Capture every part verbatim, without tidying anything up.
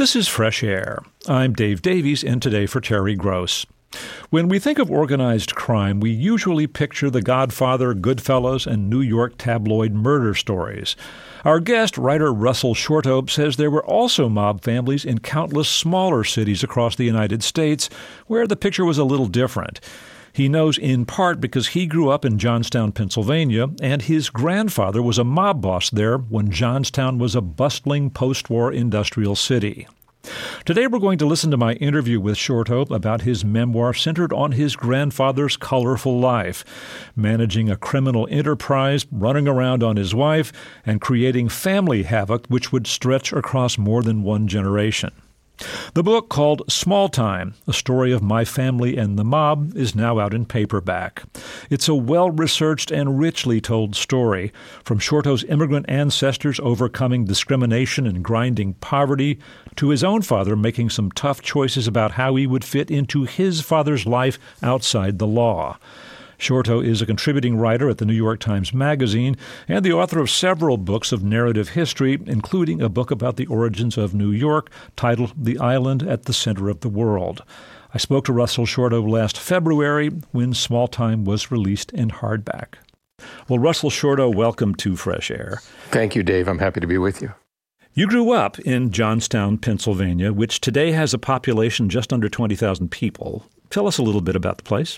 This is Fresh Air. I'm Dave Davies, in today for Terry Gross. When we think of organized crime, we usually picture The Godfather, Goodfellas, and New York tabloid murder stories. Our guest, writer Russell Shorto, says there were also mob families in countless smaller cities across the United States where the picture was a little different. He knows in part because he grew up in Johnstown, Pennsylvania, and his grandfather was a mob boss there when Johnstown was a bustling post-war industrial city. Today we're going to listen to my interview with Shorto about his memoir centered on his grandfather's colorful life, managing a criminal enterprise, running around on his wife, and creating family havoc which would stretch across more than one generation. The book, called Small Time, A Story of My Family and the Mob, is now out in paperback. It's a well-researched and richly told story, from Shorto's immigrant ancestors overcoming discrimination and grinding poverty, to his own father making some tough choices about how he would fit into his father's life outside the law. Shorto is a contributing writer at the New York Times Magazine and the author of several books of narrative history, including a book about the origins of New York titled The Island at the Center of the World. I spoke to Russell Shorto last February when Small Time was released in hardback. Well, Russell Shorto, welcome to Fresh Air. Thank you, Dave. I'm happy to be with you. You grew up in Johnstown, Pennsylvania, which today has a population just under twenty thousand people. Tell us a little bit about the place.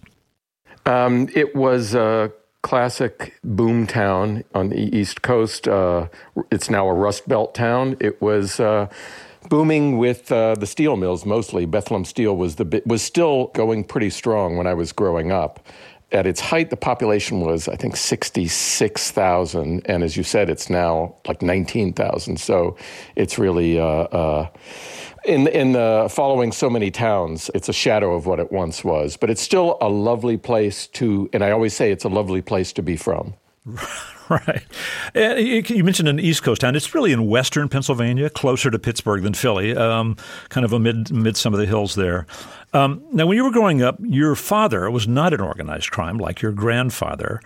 Um, it was a classic boom town on the East Coast. Uh, it's now a Rust Belt town. It was uh, booming with uh, the steel mills mostly. Bethlehem Steel was the was still going pretty strong when I was growing up. At its height, the population was, I think, sixty-six thousand, and as you said, it's now like nineteen thousand. So it's really uh, uh, in in the following so many towns, it's a shadow of what it once was. But it's still a lovely place to, and I always say it's a lovely place to be from. Right. You mentioned an East Coast town. It's really in western Pennsylvania, closer to Pittsburgh than Philly, um, kind of amid, amid some of the hills there. Um, now, when you were growing up, your father was not an organized crime like your grandfather.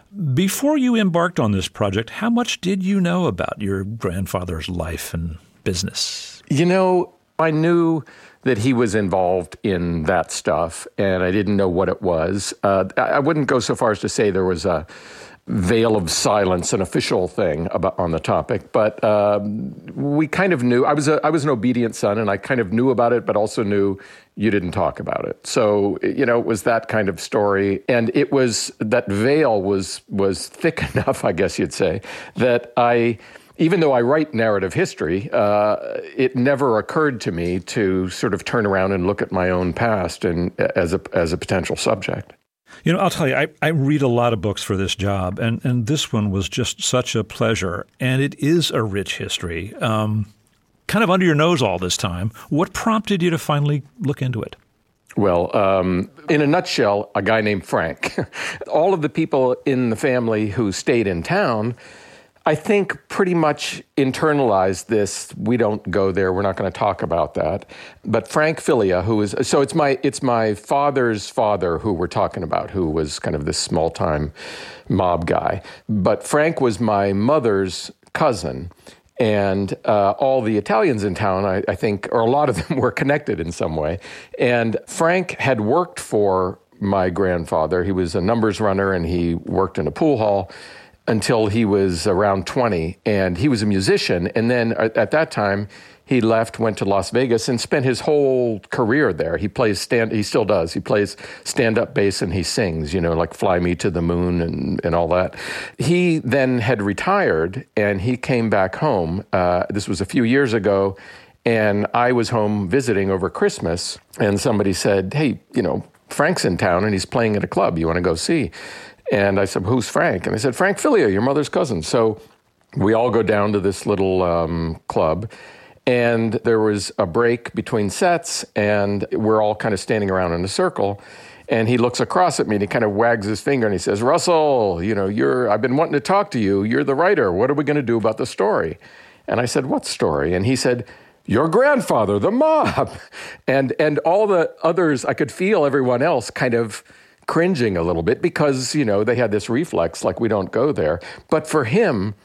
Before you embarked on this project, how much did you know about your grandfather's life and business? You know, I knew that he was involved in that stuff, and I didn't know what it was. Uh, I wouldn't go so far as to say there was a veil of silence, an official thing about on the topic, but um, we kind of knew. I was a I was an obedient son, and I kind of knew about it, but also knew you didn't talk about it. So you know, it was that kind of story, and it was that veil was was thick enough, I guess you'd say, that I. Even though I write narrative history, uh, it never occurred to me to sort of turn around and look at my own past and as a as a potential subject. You know, I'll tell you, I, I read a lot of books for this job, and, and this one was just such a pleasure. And it is a rich history, um, kind of under your nose all this time. What prompted you to finally look into it? Well, um, in a nutshell, a guy named Frank. All of the people in the family who stayed in town, I think, pretty much internalized this. We don't go there. We're not going to talk about that. But Frank Filia, who is so it's my it's my father's father who we're talking about, who was kind of this small time mob guy. But Frank was my mother's cousin, and uh, all the Italians in town, I, I think, or a lot of them, were connected in some way. And Frank had worked for my grandfather. He was a numbers runner, and he worked in a pool hall until he was around twenty, and he was a musician. And then at that time, he left, went to Las Vegas, and spent his whole career there. He plays stand, he still does. He plays stand-up bass and he sings, you know, like Fly Me to the Moon and, and all that. He then had retired, and he came back home. Uh, this was a few years ago, and I was home visiting over Christmas, and somebody said, hey, you know, Frank's in town, and he's playing at a club. You want to go see? And I said, who's Frank? And they said, Frank Filia, your mother's cousin. So we all go down to this little um, club, and there was a break between sets, and we're all kind of standing around in a circle. And he looks across at me, and he kind of wags his finger, and he says, Russell, you know, you're, I've been wanting to talk to you. You're the writer. What are we going to do about the story? And I said, what story? And he said, your grandfather, the mob. And, and all the others, I could feel everyone else kind of cringing a little bit because, you know, they had this reflex, like we don't go there. But for him,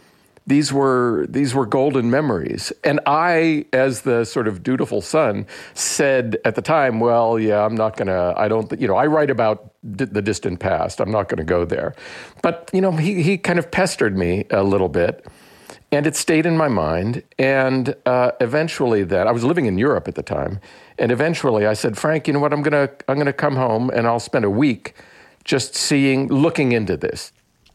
these were these were golden memories. And I, as the sort of dutiful son, said at the time, well, yeah, I'm not going to, I don't, you know, I write about d- the distant past. I'm not going to go there. But, you know, he, he kind of pestered me a little bit. And it stayed in my mind. And uh, eventually then, I was living in Europe at the time. And eventually I said, Frank, you know what, I'm going to I'm going to come home and I'll spend a week just seeing, looking into this.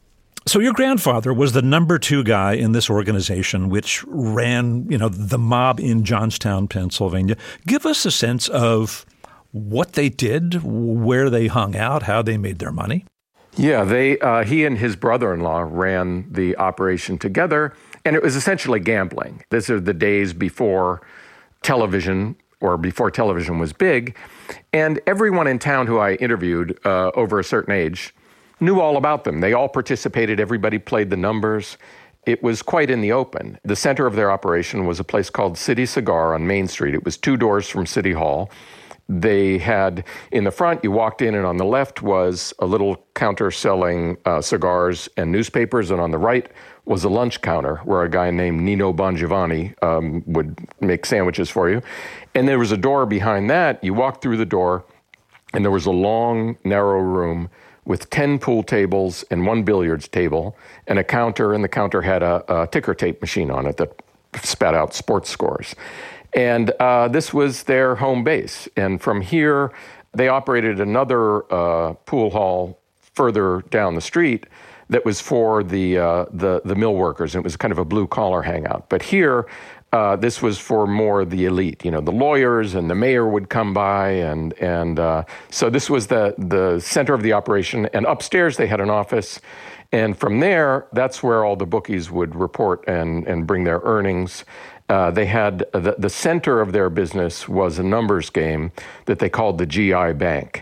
So your grandfather was the number two guy in this organization, which ran, you know, the mob in Johnstown, Pennsylvania. Give us a sense of what they did, where they hung out, how they made their money. Yeah, they uh, he and his brother-in-law ran the operation together, and it was essentially gambling. These are the days before television, or before television was big, and everyone in town who I interviewed uh, over a certain age knew all about them. They all participated. Everybody played the numbers. It was quite in the open. The center of their operation was a place called City Cigar on Main Street. It was two doors from City Hall. They had, in the front, you walked in, and on the left was a little counter selling uh, cigars and newspapers, and on the right was a lunch counter where a guy named Nino Bongiovanni um, would make sandwiches for you. And there was a door behind that. You walked through the door, and there was a long, narrow room with ten pool tables and one billiards table and a counter, and the counter had a, a ticker tape machine on it that spat out sports scores. And uh, this was their home base. And from here, they operated another uh, pool hall further down the street that was for the, uh, the, the mill workers. And it was kind of a blue-collar hangout. But here, Uh, this was for more the elite, you know, the lawyers and the mayor would come by. And and uh, so this was the, the center of the operation. And upstairs, they had an office. And from there, that's where all the bookies would report and, and bring their earnings. Uh, they had the, the center of their business was a numbers game that they called the G I Bank.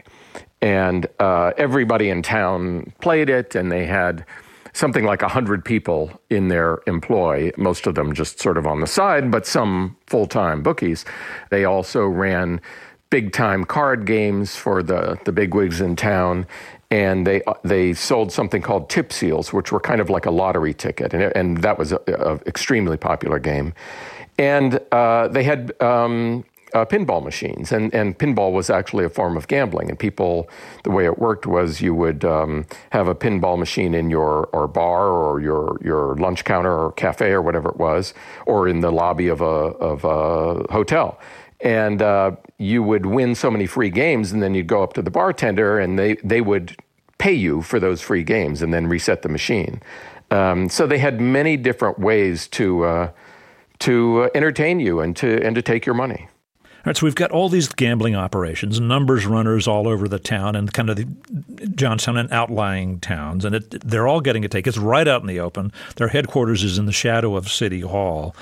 And uh, everybody in town played it, and they had something like one hundred people in their employ, most of them just sort of on the side, but some full-time bookies. They also ran big-time card games for the, the bigwigs in town, and they they sold something called tip seals, which were kind of like a lottery ticket, and, and that was an extremely popular game. And uh, they had um, uh, pinball machines, and, and pinball was actually a form of gambling. And people, the way it worked was you would um, have a pinball machine in your or bar or your your lunch counter or cafe or whatever it was, or in the lobby of a of a hotel. And uh, you would win so many free games, and then you'd go up to the bartender, and they, they would pay you for those free games and then reset the machine. Um, so they had many different ways to uh, to uh, entertain you and to and to take your money. All right, so we've got all these gambling operations, numbers runners all over the town and kind of the Johnstown and outlying towns, and it, they're all getting a take. It's right out in the open. Their headquarters is in the shadow of City Hall.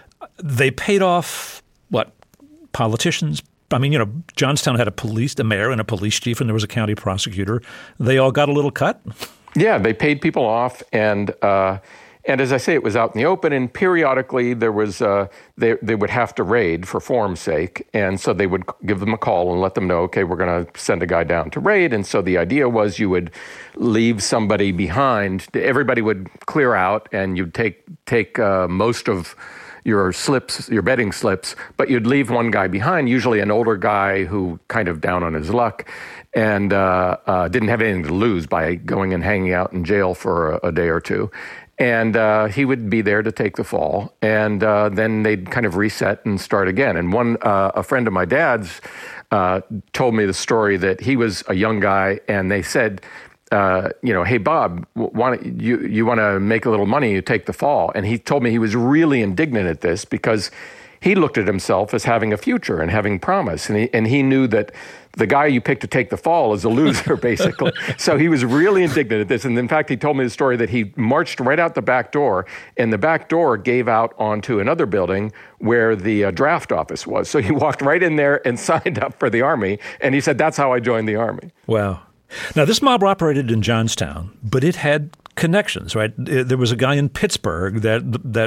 They paid off, what, politicians? I mean, you know, Johnstown had a police, a mayor and a police chief, and there was a county prosecutor. They all got a little cut? Yeah, they paid people off, and uh, and as I say, it was out in the open, and periodically there was uh, they they would have to raid for form's sake, and so they would give them a call and let them know, okay, we're going to send a guy down to raid. And so the idea was you would leave somebody behind. Everybody would clear out, and you'd take take uh, most of your slips, your betting slips, but you'd leave one guy behind, usually an older guy who kind of down on his luck and uh, uh, didn't have anything to lose by going and hanging out in jail for a, a day or two. And uh, he would be there to take the fall, and uh, then they'd kind of reset and start again. And one, uh, a friend of my dad's uh, told me the story that he was a young guy, and they said, Uh, you know, hey, Bob, want you you want to make a little money, you take the fall. And he told me he was really indignant at this because he looked at himself as having a future and having promise. And he, and he knew that the guy you picked to take the fall is a loser, basically. So he was really indignant at this. And in fact, he told me the story that he marched right out the back door, and the back door gave out onto another building where the uh, draft office was. So he walked right in there and signed up for the Army. And he said, that's how I joined the Army. Wow. Now, this mob operated in Johnstown, but it had connections, right? There was a guy in Pittsburgh that that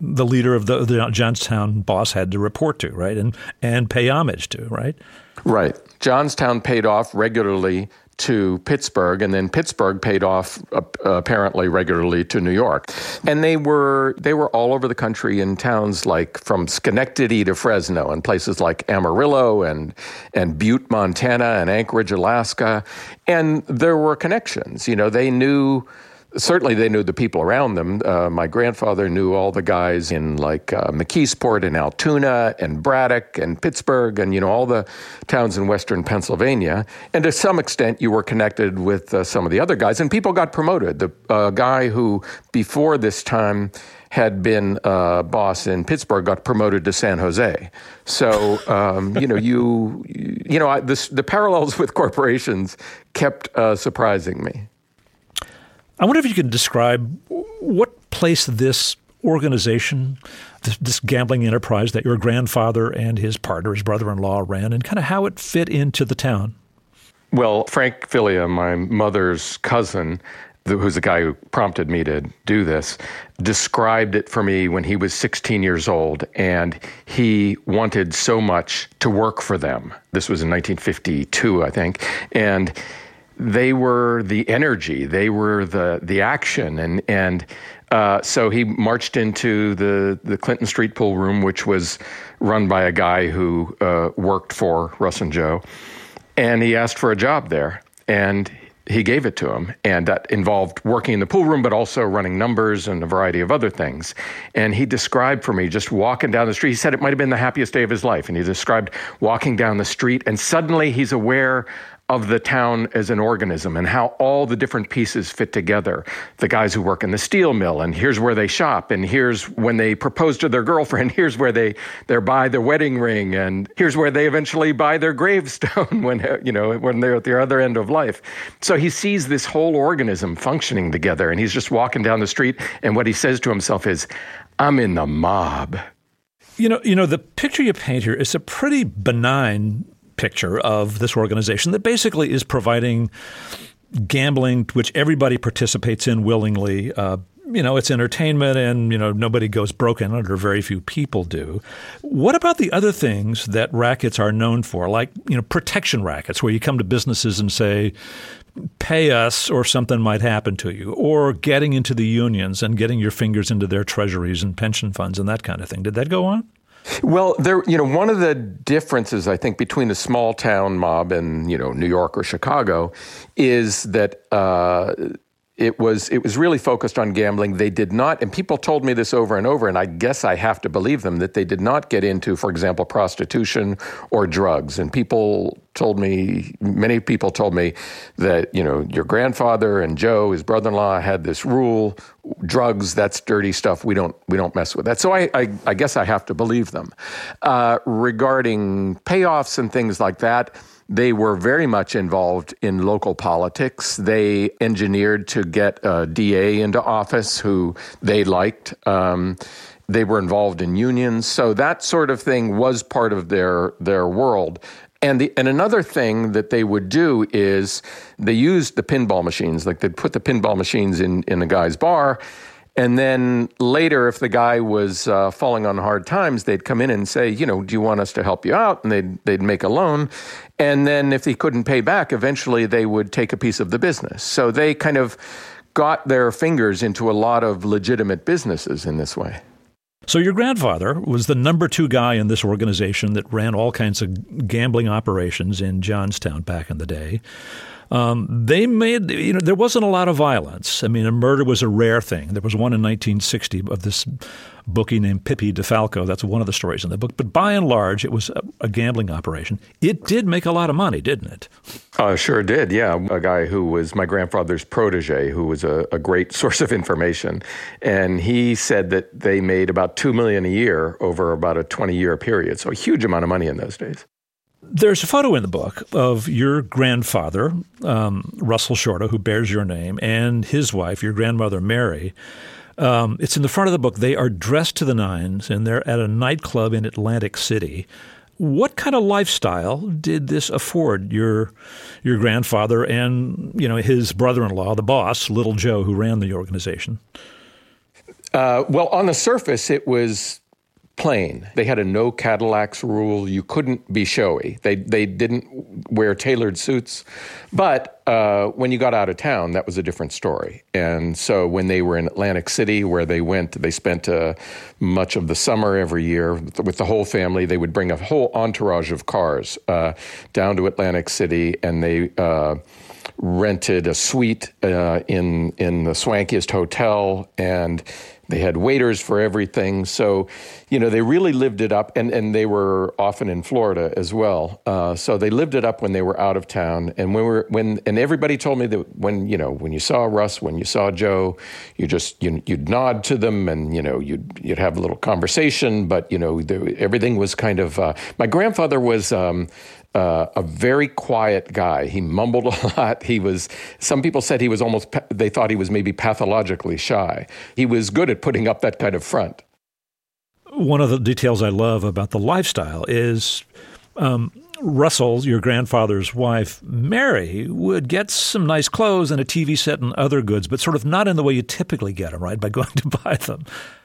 the leader of the, the Johnstown boss had to report to, right, and and pay homage to, right? Right. Johnstown paid off regularly to Pittsburgh, and then Pittsburgh paid off uh, apparently regularly to New York. And they were they were all over the country in towns like from Schenectady to Fresno, and places like Amarillo and and Butte, Montana, and Anchorage, Alaska. And there were connections. You know, they knew. Certainly, they knew the people around them. Uh, my grandfather knew all the guys in like uh, McKeesport and Altoona and Braddock and Pittsburgh and, you know, all the towns in western Pennsylvania. And to some extent, you were connected with uh, some of the other guys. And people got promoted. The uh, guy who, before this time, had been uh, boss in Pittsburgh got promoted to San Jose. So, um, you know, you, you know, I, this, the parallels with corporations kept uh, surprising me. I wonder if you could describe what place this organization, this, this gambling enterprise that your grandfather and his partner, his brother-in-law, ran, and kind of how it fit into the town. Well, Frank Filia, my mother's cousin, who's the guy who prompted me to do this, described it for me when he was sixteen years old, and he wanted so much to work for them. This was in nineteen fifty-two, I think, and they were the energy, they were the the action, and and uh, so he marched into the the Clinton Street pool room, which was run by a guy who uh, worked for Russ and Joe, and he asked for a job there, and he gave it to him, and that involved working in the pool room, but also running numbers and a variety of other things. And he described for me just walking down the street. He said it might have been the happiest day of his life, and he described walking down the street, and suddenly he's aware of the town as an organism and how all the different pieces fit together. The guys who work in the steel mill, and here's where they shop, and here's when they propose to their girlfriend, here's where they they buy their wedding ring, and here's where they eventually buy their gravestone when you know when they're at the other end of life. So he sees this whole organism functioning together, and he's just walking down the street, and what he says to himself is, "I'm in the mob." You know, you know, the picture you paint here is a pretty benign picture of this organization that basically is providing gambling, which everybody participates in willingly. Uh, you know, it's entertainment, and, you know, nobody goes broke in it, or very few people do. What about the other things that rackets are known for, like, you know, protection rackets, where you come to businesses and say, pay us or something might happen to you, or getting into the unions and getting your fingers into their treasuries and pension funds and that kind of thing? Did that go on? Well, there, you know, one of the differences, I think, between the small town mob and, you know, New York or Chicago is that uh, it was it was really focused on gambling. They did not, and people told me this over and over, and I guess I have to believe them, that they did not get into, for example, prostitution or drugs. And people told me, many people told me that, you know, your grandfather and Joe, his brother-in-law, had this rule: drugs, that's dirty stuff. We don't we don't mess with that. So I I, I guess I have to believe them. Uh, regarding payoffs and things like that, they were very much involved in local politics. They engineered to get a D A into office who they liked. Um, they were involved in unions. So that sort of thing was part of their their world. And the, and another thing that they would do is they used the pinball machines. Like, they'd put the pinball machines in, in the guy's bar, and then later, if the guy was uh, falling on hard times, they'd come in and say, you know, do you want us to help you out? And they'd, they'd make a loan. And then if he couldn't pay back, eventually they would take a piece of the business. So they kind of got their fingers into a lot of legitimate businesses in this way. So your grandfather was the number two guy in this organization that ran all kinds of gambling operations in Johnstown back in the day. Um, they made, you know, there wasn't a lot of violence. I mean, a murder was a rare thing. There was one in nineteen sixty of this bookie named Pippi DeFalco. That's one of the stories in the book. But by and large, it was a, a gambling operation. It did make a lot of money, didn't it? Uh, sure did, yeah. A guy who was my grandfather's protege, who was a, a great source of information. And he said that they made about two million dollars a year over about a twenty-year period. So a huge amount of money in those days. There's a photo in the book of your grandfather, um, Russell Shorto, who bears your name, and his wife, your grandmother, Mary. Um, it's in the front of the book. They are dressed to the nines, and they're at a nightclub in Atlantic City. What kind of lifestyle did this afford your your grandfather and, you know, his brother-in-law, the boss, Little Joe, who ran the organization? Uh, well, on the surface, it was plain. They had a no Cadillacs rule. You couldn't be showy. They they didn't wear tailored suits. But uh, when you got out of town, that was a different story. And so when they were in Atlantic City, where they went, they spent uh, much of the summer every year with the, with the whole family. They would bring a whole entourage of cars uh, down to Atlantic City, and they uh, rented a suite uh, in in the swankiest hotel, and they had waiters for everything. So, you know, they really lived it up. And, and they were often in Florida as well. Uh, so they lived it up when they were out of town. And when we were, when, and everybody told me that when, you know, when you saw Russ, when you saw Joe, you just, you, you'd nod to them and, you know, you'd, you'd have a little conversation. But, you know, there, everything was kind of, uh, my grandfather was, um, Uh, a very quiet guy. He mumbled a lot. He was, some people said he was almost, they thought he was maybe pathologically shy. He was good at putting up that kind of front. One of the details I love about the lifestyle is um, Russell, your grandfather's wife, Mary, would get some nice clothes and a T V set and other goods, but sort of not in the way you typically get them, right, by going to buy them.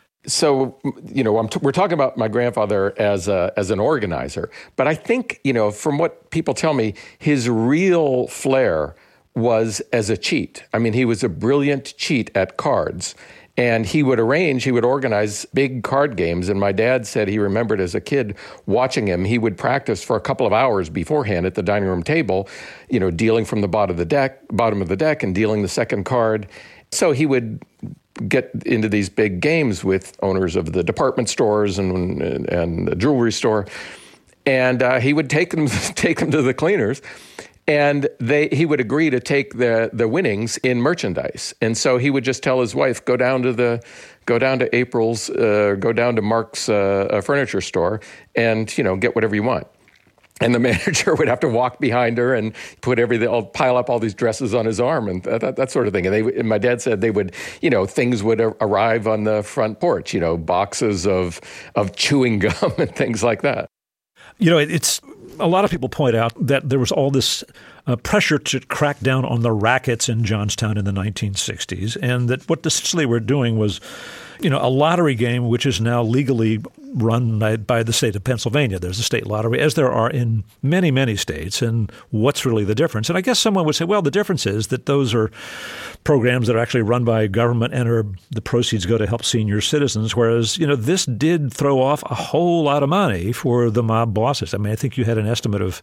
So, you know, I'm t- we're talking about my grandfather as a, as an organizer, but I think, you know, from what people tell me, his real flair was as a cheat. I mean, he was a brilliant cheat at cards, and he would arrange, he would organize big card games. And my dad said he remembered as a kid watching him, he would practice for a couple of hours beforehand at the dining room table, you know, dealing from the bottom of the deck, bottom of the deck and dealing the second card. So he would get into these big games with owners of the department stores and and, and the jewelry store, and uh, he would take them take them to the cleaners, and they he would agree to take the the winnings in merchandise. And so he would just tell his wife, go down to the go down to April's, uh, go down to Mark's uh, furniture store, and you know get whatever you want. And the manager would have to walk behind her and put everything, I'll pile up all these dresses on his arm and that, that sort of thing. And, they, and my dad said they would, you know, things would arrive on the front porch, you know, boxes of of chewing gum and things like that. You know, it's a lot of people point out that there was all this uh, pressure to crack down on the rackets in Johnstown in the nineteen sixties, and that what essentially we're doing was, you know, a lottery game which is now legally run by, by the state of Pennsylvania. There's a state lottery, as there are in many, many states. And what's really the difference? And I guess someone would say, well, the difference is that those are programs that are actually run by government and are, the proceeds go to help senior citizens, whereas, you know, this did throw off a whole lot of money for the mob bosses. I mean, I think you had an estimate of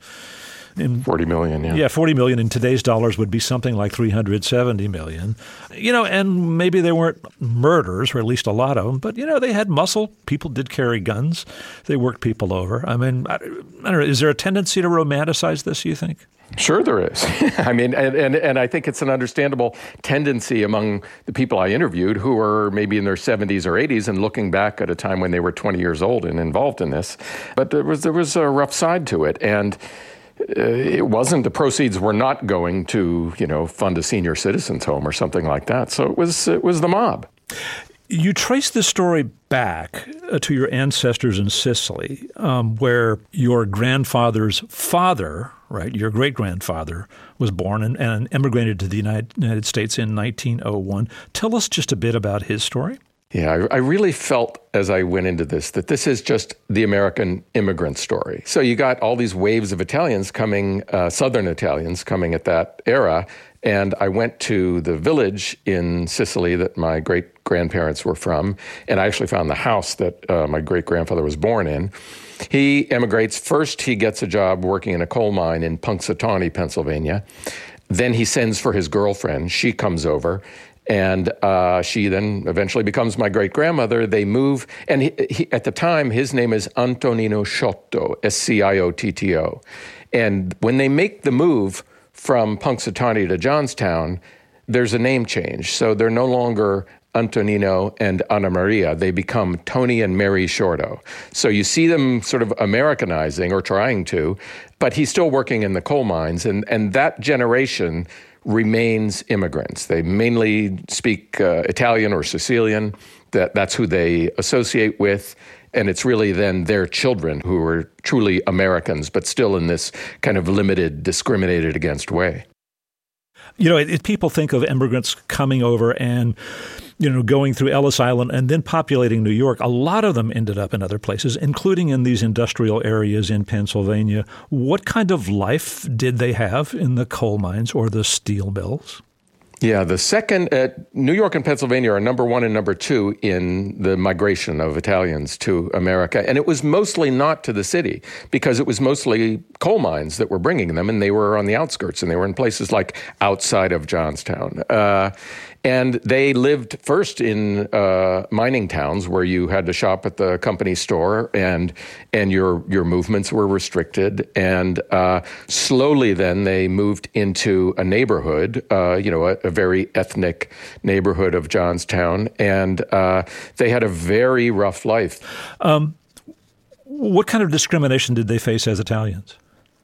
In, forty million, yeah. Yeah, forty million in today's dollars would be something like three hundred seventy million. You know, and maybe they weren't murders, or at least a lot of them, but, you know, they had muscle. People did carry guns. They worked people over. I mean, I, I don't know, is there a tendency to romanticize this, you think? Sure there is. I mean, and, and, and I think it's an understandable tendency among the people I interviewed who are maybe in their seventies or eighties and looking back at a time when they were twenty years old and involved in this. But there was there was a rough side to it. And Uh, it wasn't, the proceeds were not going to, you know, fund a senior citizens home or something like that. So it was, it was the mob. You trace this story back uh, to your ancestors in Sicily, um, where your grandfather's father, right, your great-grandfather, was born and, and immigrated to the United, United States in nineteen oh one. Tell us just a bit about his story. Yeah, I, I really felt as I went into this that this is just the American immigrant story. So you got all these waves of Italians coming, uh, Southern Italians coming at that era. And I went to the village in Sicily that my great-grandparents were from, and I actually found the house that uh, my great-grandfather was born in. He emigrates. First, he gets a job working in a coal mine in Punxsutawney, Pennsylvania. Then he sends for his girlfriend. She comes over. And uh, she then eventually becomes my great-grandmother. They move, and he, he, at the time, his name is Antonino Sciotto, S C I O T T O. And when they make the move from Punxsutawney to Johnstown, there's a name change. So they're no longer Antonino and Anna Maria. They become Tony and Mary Sciotto. So you see them sort of Americanizing or trying to, but he's still working in the coal mines. And, and that generation remains immigrants. They mainly speak uh, Italian or Sicilian. That that's who they associate with. And it's really then their children who are truly Americans, but still in this kind of limited, discriminated against way. You know, it, it, people think of immigrants coming over and you know, going through Ellis Island and then populating New York, a lot of them ended up in other places, including in these industrial areas in Pennsylvania. What kind of life did they have in the coal mines or the steel mills? Yeah, the second, uh, New York and Pennsylvania are number one and number two in the migration of Italians to America. And it was mostly not to the city, because it was mostly coal mines that were bringing them, and they were on the outskirts, and they were in places like outside of Johnstown. Uh, and they lived first in uh, mining towns where you had to shop at the company store, and and your your movements were restricted. And uh, slowly then they moved into a neighborhood, uh, you know, a, a very ethnic neighborhood of Johnstown, and uh, they had a very rough life. Um, what kind of discrimination did they face as Italians?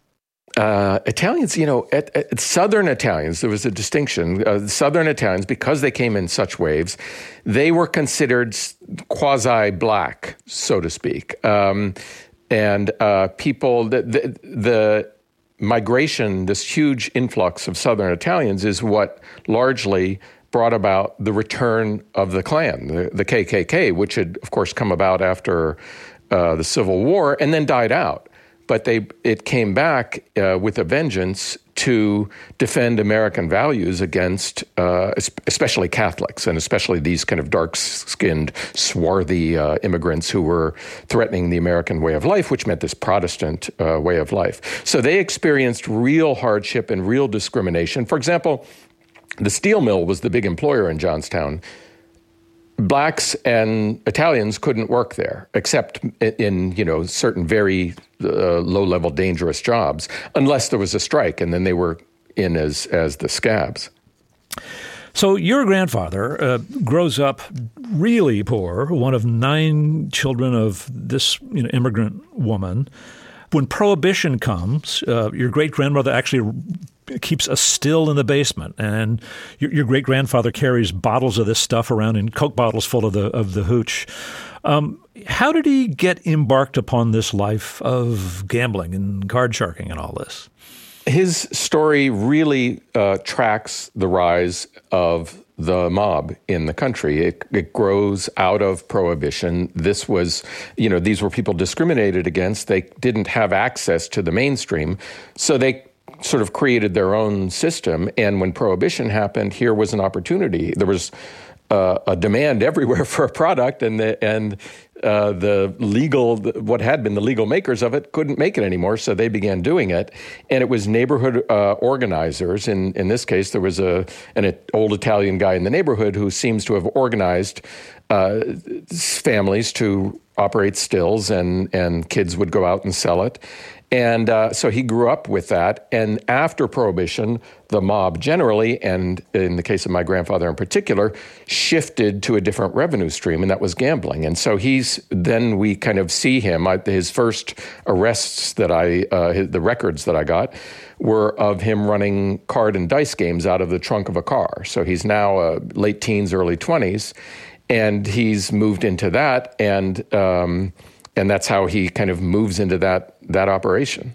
Uh, Italians, you know, at, at Southern Italians, there was a distinction. Uh, Southern Italians, because they came in such waves, they were considered quasi-black, so to speak. Um, and uh, people, the, the, the migration, this huge influx of Southern Italians is what largely brought about the return of the Klan, the, the K K K, which had, of course, come about after uh, the Civil War and then died out. But they it came back uh, with a vengeance to defend American values against uh, especially Catholics, and especially these kind of dark-skinned, swarthy uh, immigrants who were threatening the American way of life, which meant this Protestant uh, way of life. So they experienced real hardship and real discrimination. For example, the steel mill was the big employer in Johnstown. Blacks and Italians couldn't work there, except in, you know, certain very uh, low-level, dangerous jobs, unless there was a strike, and then they were in as as the scabs. So your grandfather uh, grows up really poor, one of nine children of this, you know, immigrant woman. When Prohibition comes, uh, your great-grandmother actually keeps a still in the basement, and your, your great-grandfather carries bottles of this stuff around in Coke bottles full of the of the hooch. Um, how did he get embarked upon this life of gambling and card sharking and all this? His story really uh, tracks the rise of the mob in the country. It, it grows out of Prohibition. This was, you know, these were people discriminated against. They didn't have access to the mainstream, so they sort of created their own system. And when Prohibition happened, here was an opportunity. There was uh, a demand everywhere for a product, and the and uh, the legal, what had been the legal makers of it, couldn't make it anymore, so they began doing it. And it was neighborhood uh, organizers. In in this case, there was a an old Italian guy in the neighborhood who seems to have organized uh, families to operate stills, and and kids would go out and sell it. And uh, so he grew up with that. And after Prohibition, the mob generally, and in the case of my grandfather in particular, shifted to a different revenue stream, and that was gambling. And so he's, then we kind of see him, I, his first arrests that I, uh, his, the records that I got were of him running card and dice games out of the trunk of a car. So he's now uh, late teens, early twenties, and he's moved into that, and um, and that's how he kind of moves into that that operation.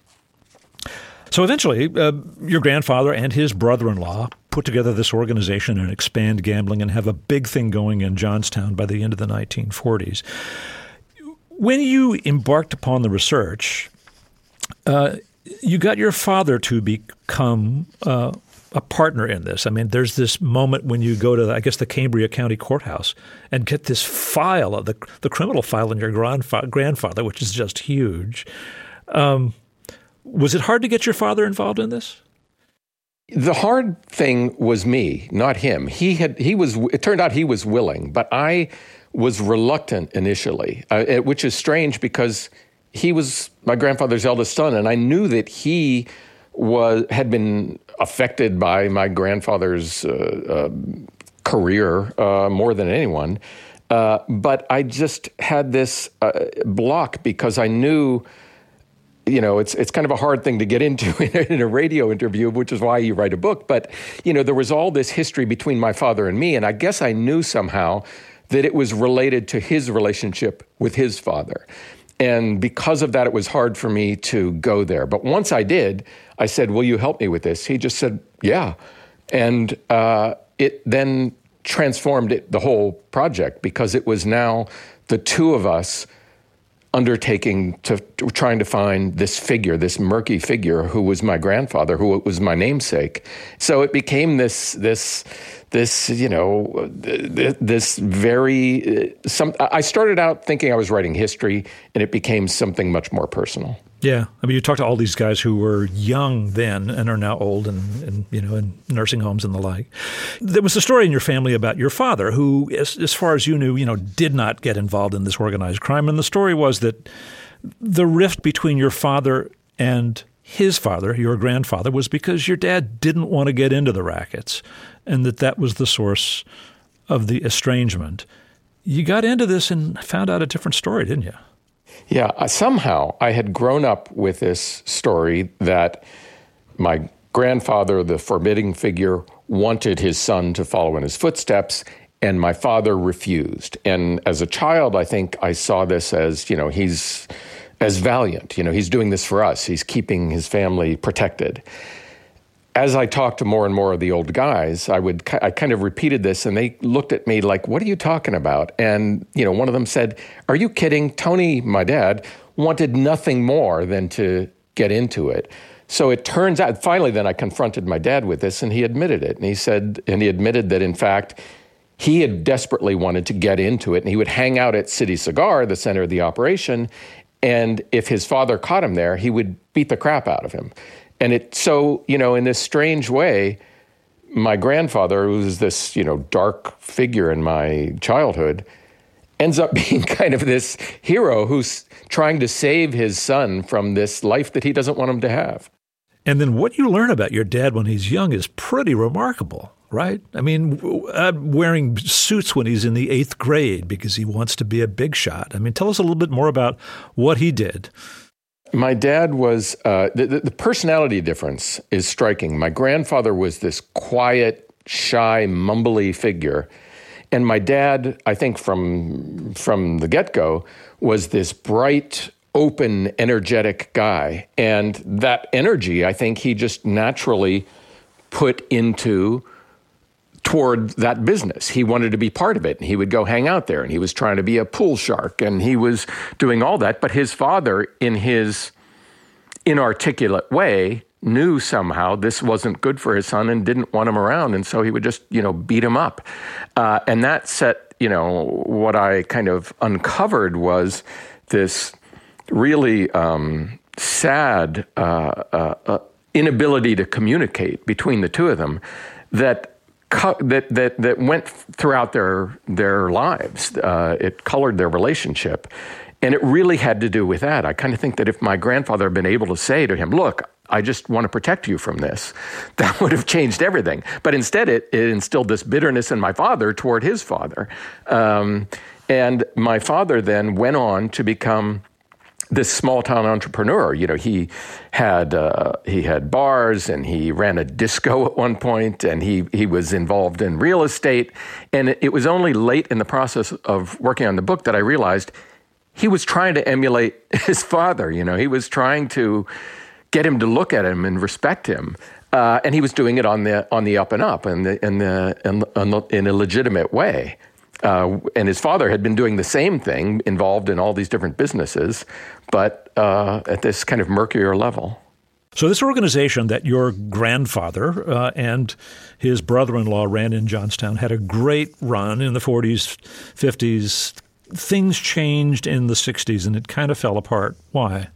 So eventually, uh, your grandfather and his brother-in-law put together this organization and expand gambling and have a big thing going in Johnstown by the end of the nineteen forties. When you embarked upon the research, uh, you got your father to become uh, a partner in this. I mean, there's this moment when you go to, I guess, the Cambria County Courthouse and get this file of the the criminal file in your grandfa- grandfather, which is just huge. Um, was it hard to get your father involved in this? The hard thing was me, not him. He had he was. It turned out he was willing, but I was reluctant initially, uh, it, which is strange because he was my grandfather's eldest son, and I knew that he was had been affected by my grandfather's uh, uh, career uh, more than anyone. Uh, but I just had this uh, block because I knew, you know, it's it's kind of a hard thing to get into in a, in a radio interview, which is why you write a book. But, you know, there was all this history between my father and me, and I guess I knew somehow that it was related to his relationship with his father. And because of that, it was hard for me to go there. But once I did, I said, will you help me with this? He just said, yeah. And uh, it then transformed it, the whole project, because it was now the two of us undertaking to, to trying to find this figure, this murky figure who was my grandfather, who was my namesake. So it became this, this, this, you know, this very. Some. I started out thinking I was writing history, and it became something much more personal. Yeah, I mean, you talk to all these guys who were young then and are now old, and, and you know, in nursing homes and the like. There was a story in your family about your father, who, as, as far as you knew, you know, did not get involved in this organized crime. And the story was that the rift between your father and his father, your grandfather, was because your dad didn't want to get into the rackets, and that that was the source of the estrangement. You got into this and found out a different story, didn't you? Yeah, uh, somehow I had grown up with this story that my grandfather, the forbidding figure, wanted his son to follow in his footsteps, and my father refused. And as a child, I think I saw this as, you know, he's as valiant. You know, he's doing this for us. He's keeping his family protected. As I talked to more and more of the old guys, I would I kind of repeated this, and they looked at me like, "What are you talking about?" And you know, one of them said, "Are you kidding? Tony, my dad, wanted nothing more than to get into it." So it turns out, finally, then I confronted my dad with this, and he admitted it. And he said, and he admitted that in fact, he had desperately wanted to get into it, and he would hang out at City Cigar, the center of the operation, and if his father caught him there, he would beat the crap out of him. And it so, you know, in this strange way, my grandfather, who was this, you know, dark figure in my childhood, ends up being kind of this hero who's trying to save his son from this life that he doesn't want him to have. And then what you learn about your dad when he's young is pretty remarkable, right? I mean, uh, wearing suits when he's in the eighth grade because he wants to be a big shot. I mean, tell us a little bit more about what he did. My dad was, uh, the, the personality difference is striking. My grandfather was this quiet, shy, mumbly figure. And my dad, I think from, from the get-go, was this bright, open, energetic guy. And that energy, I think he just naturally put into toward that business. He wanted to be part of it, and he would go hang out there, and he was trying to be a pool shark, and he was doing all that. But his father, in his inarticulate way, knew somehow this wasn't good for his son and didn't want him around, and so he would just, you know, beat him up. Uh, and that set, you know, what I kind of uncovered was this really um, sad uh, uh, uh, inability to communicate between the two of them that That, that that went throughout their their lives. Uh, it colored their relationship. And it really had to do with that. I kind of think that if my grandfather had been able to say to him, "Look, I just want to protect you from this," that would have changed everything. But instead, it, it instilled this bitterness in my father toward his father. Um, and my father then went on to become this small town entrepreneur. You know, he had uh, he had bars, and he ran a disco at one point, and he he was involved in real estate. And it, it was only late in the process of working on the book that I realized he was trying to emulate his father. You know, he was trying to get him to look at him and respect him, uh, and he was doing it on the on the up and up, and the in the in, the, in a legitimate way. Uh, and his father had been doing the same thing, involved in all these different businesses, but uh, at this kind of murkier level. So this organization that your grandfather uh, and his brother-in-law ran in Johnstown had a great run in the forties, fifties. Things changed in the sixties, and it kind of fell apart. Why?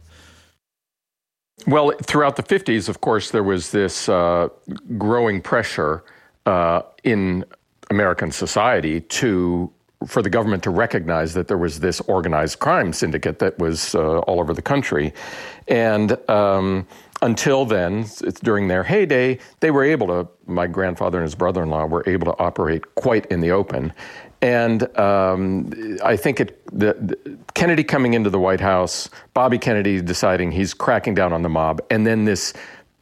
Well, throughout the fifties, of course, there was this uh, growing pressure uh, in American society to for the government to recognize that there was this organized crime syndicate that was uh, all over the country. And um, until then, it's during their heyday, they were able to, my grandfather and his brother-in-law were able to operate quite in the open. And um, I think it, the, the Kennedy coming into the White House, Bobby Kennedy deciding he's cracking down on the mob, and then this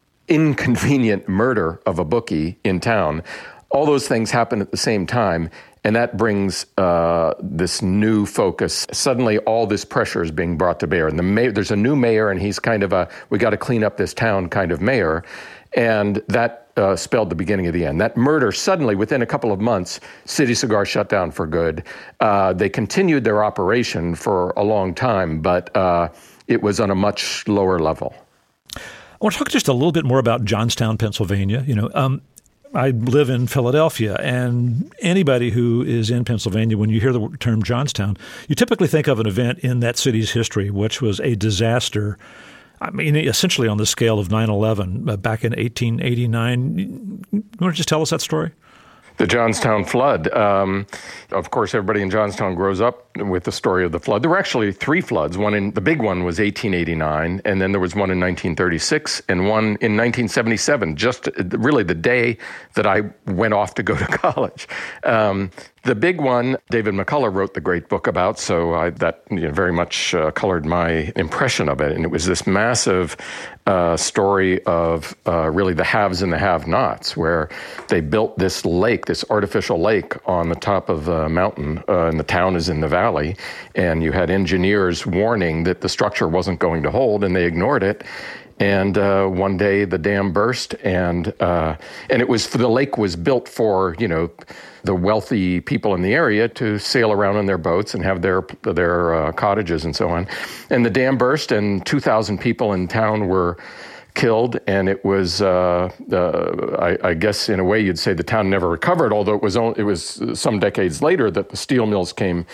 inconvenient murder of a bookie in town, all those things happened at the same time. And that brings uh, this new focus. Suddenly, all this pressure is being brought to bear. And the mayor, there's a new mayor, and he's kind of a, we got to clean up this town kind of mayor. And that uh, spelled the beginning of the end. That murder, suddenly, within a couple of months, City Cigar shut down for good. Uh, they continued their operation for a long time, but uh, it was on a much lower level. I want to talk just a little bit more about Johnstown, Pennsylvania. You know, um, I live in Philadelphia, and anybody who is in Pennsylvania, when you hear the term Johnstown, you typically think of an event in that city's history, which was a disaster. I mean, essentially on the scale of nine eleven uh, back in eighteen eighty-nine. You want to just tell us that story? The Johnstown flood. Um, of course, everybody in Johnstown grows up with the story of the flood. There were actually three floods. One in the big one was eighteen eighty-nine, and then there was one in nineteen thirty-six, and one in nineteen seventy-seven. Just really the day that I went off to go to college. Um, the big one, David McCullough wrote the great book about, so I, that you know, very much uh, colored my impression of it. And it was this massive uh, story of uh, really the haves and the have-nots, where they built this lake, this artificial lake on the top of a mountain, uh, and the town is in the valley. And you had engineers warning that the structure wasn't going to hold, and they ignored it. And uh, one day the dam burst, and uh, and it was the lake was built for you know the wealthy people in the area to sail around on their boats and have their their uh, cottages and so on. And the dam burst, and two thousand people in town were killed, and it was uh, uh, I, I guess in a way you'd say the town never recovered. Although it was only, it was some decades later that the steel mills came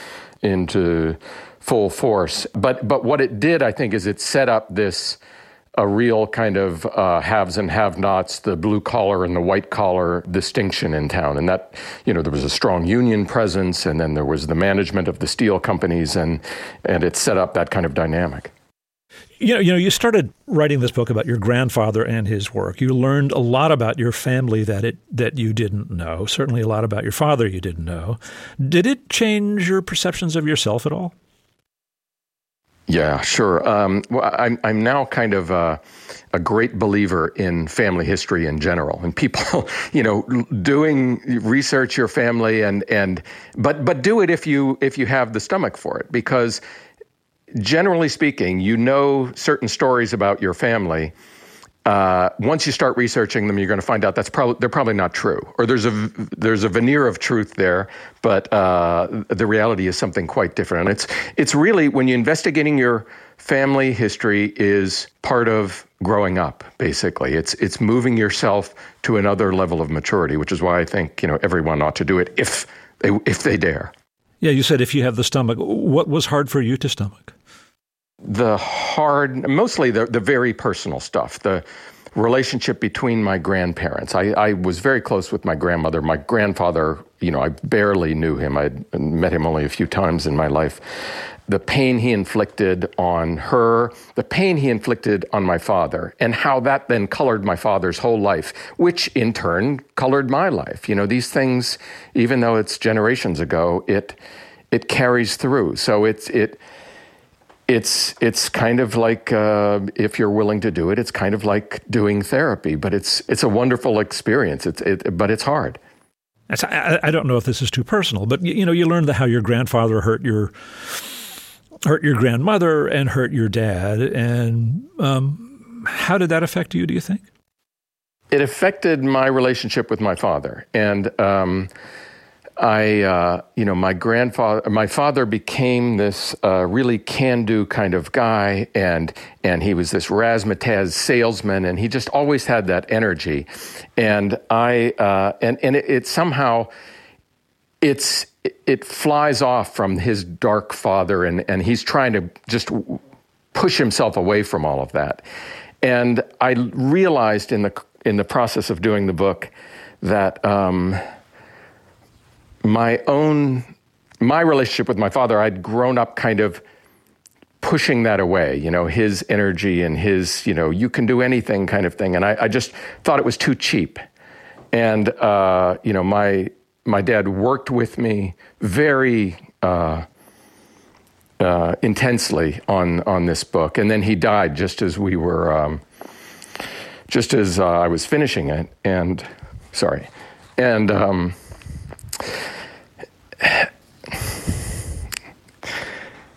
into full force. But but what it did, I think, is it set up this. A real kind of uh, haves and have-nots, the blue-collar and the white-collar distinction in town. And that, you know, there was a strong union presence, and then there was the management of the steel companies, and and it set up that kind of dynamic. You know, you know, you started writing this book about your grandfather and his work. You learned a lot about your family that it that you didn't know, certainly a lot about your father you didn't know. Did it change your perceptions of yourself at all? Yeah, sure. Um, well, I'm I'm now kind of uh, a great believer in family history in general, and people, you know, doing research your family, and and but but do it if you if you have the stomach for it, because generally speaking, you know certain stories about your family. Uh, once you start researching them, you're going to find out that's probably they're probably not true, or there's a there's a veneer of truth there, but uh, the reality is something quite different. And it's it's really when you're investigating your family history is part of growing up. Basically, it's it's moving yourself to another level of maturity, which is why I think you know everyone ought to do it if they if they dare. Yeah, you said if you have the stomach. What was hard for you to stomach? The hard, mostly the, the very personal stuff, the relationship between my grandparents. I, I was very close with my grandmother. My grandfather, you know, I barely knew him. I'd met him only a few times in my life. The pain he inflicted on her, the pain he inflicted on my father, and how that then colored my father's whole life, which in turn colored my life. You know, these things, even though it's generations ago, it it carries through. So it's it. It's it's kind of like uh, if you're willing to do it, it's kind of like doing therapy, but it's it's a wonderful experience. It's it, but it's hard. I, I don't know if this is too personal, but you know, you learned how your grandfather hurt your hurt your grandmother and hurt your dad, and um, how did that affect you? Do you think it affected my relationship with my father? And um, I, uh, you know, my grandfather, my father became this uh, really can-do kind of guy, and and he was this razzmatazz salesman, and he just always had that energy. And I, uh, and and it, it somehow, it's it flies off from his dark father, and and he's trying to just push himself away from all of that. And I realized in the in the process of doing the book that. Um, My own, my relationship with my father, I'd grown up kind of pushing that away, you know, his energy and his, you know, you can do anything kind of thing. And I, I just thought it was too cheap. And, uh, you know, my my dad worked with me very uh, uh, intensely on, on this book. And then he died just as we were, um, just as uh, I was finishing it. And, sorry. And, um,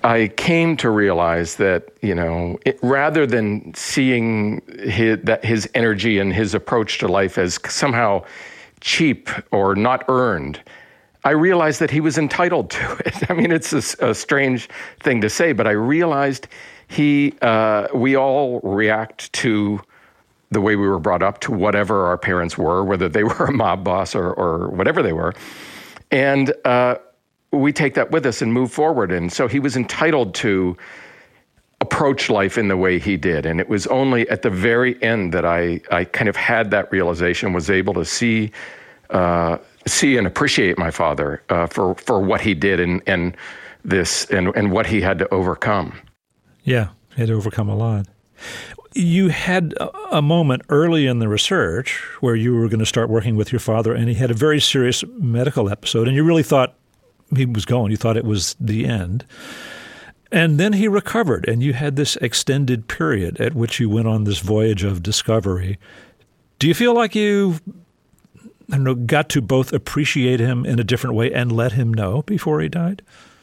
I came to realize that, you know, it, rather than seeing his, that his energy and his approach to life as somehow cheap or not earned, I realized that he was entitled to it. I mean, it's a, a strange thing to say, but I realized he, uh, we all react to the way we were brought up, to whatever our parents were, whether they were a mob boss or, or whatever they were. And uh, we take that with us and move forward. And so he was entitled to approach life in the way he did. And it was only at the very end that I, I kind of had that realization, was able to see uh, see and appreciate my father uh, for, for what he did and, and this and, and what he had to overcome. Yeah, he had to overcome a lot. You had a moment early in the research where you were going to start working with your father, and he had a very serious medical episode, and you really thought he was going. You thought it was the end. And then he recovered, and you had this extended period at which you went on this voyage of discovery. Do you feel like you, I don't know, got to both appreciate him in a different way and let him know before he died?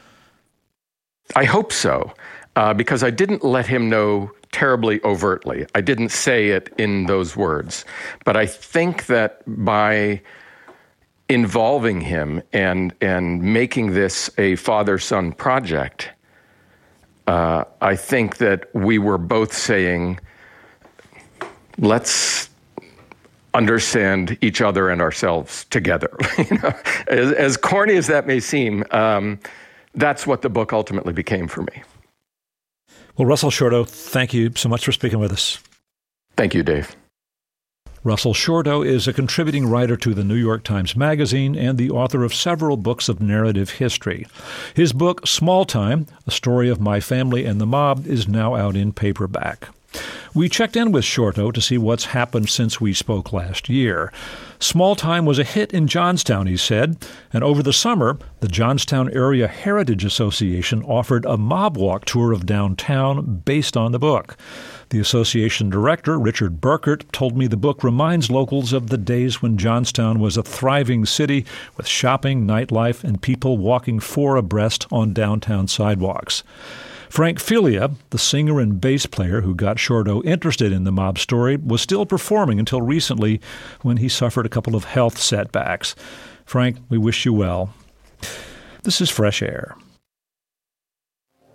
I hope so, uh, because I didn't let him know terribly overtly. I didn't say it in those words. But I think that by involving him and and making this a father-son project, uh, I think that we were both saying, let's understand each other and ourselves together. You know, as, as corny as that may seem, um, that's what the book ultimately became for me. Well, Russell Shorto, thank you so much for speaking with us. Thank you, Dave. Russell Shorto is a contributing writer to the New York Times Magazine and the author of several books of narrative history. His book, Small Time, A Story of My Family and the Mob, is now out in paperback. We checked in with Shorto to see what's happened since we spoke last year. Small Time was a hit in Johnstown, he said, and over the summer, the Johnstown Area Heritage Association offered a mob walk tour of downtown based on the book. The association director, Richard Burkert, told me the book reminds locals of the days when Johnstown was a thriving city with shopping, nightlife, and people walking four abreast on downtown sidewalks. Frank Filia, the singer and bass player who got Shorto interested in the mob story, was still performing until recently when he suffered a couple of health setbacks. Frank, we wish you well. This is Fresh Air.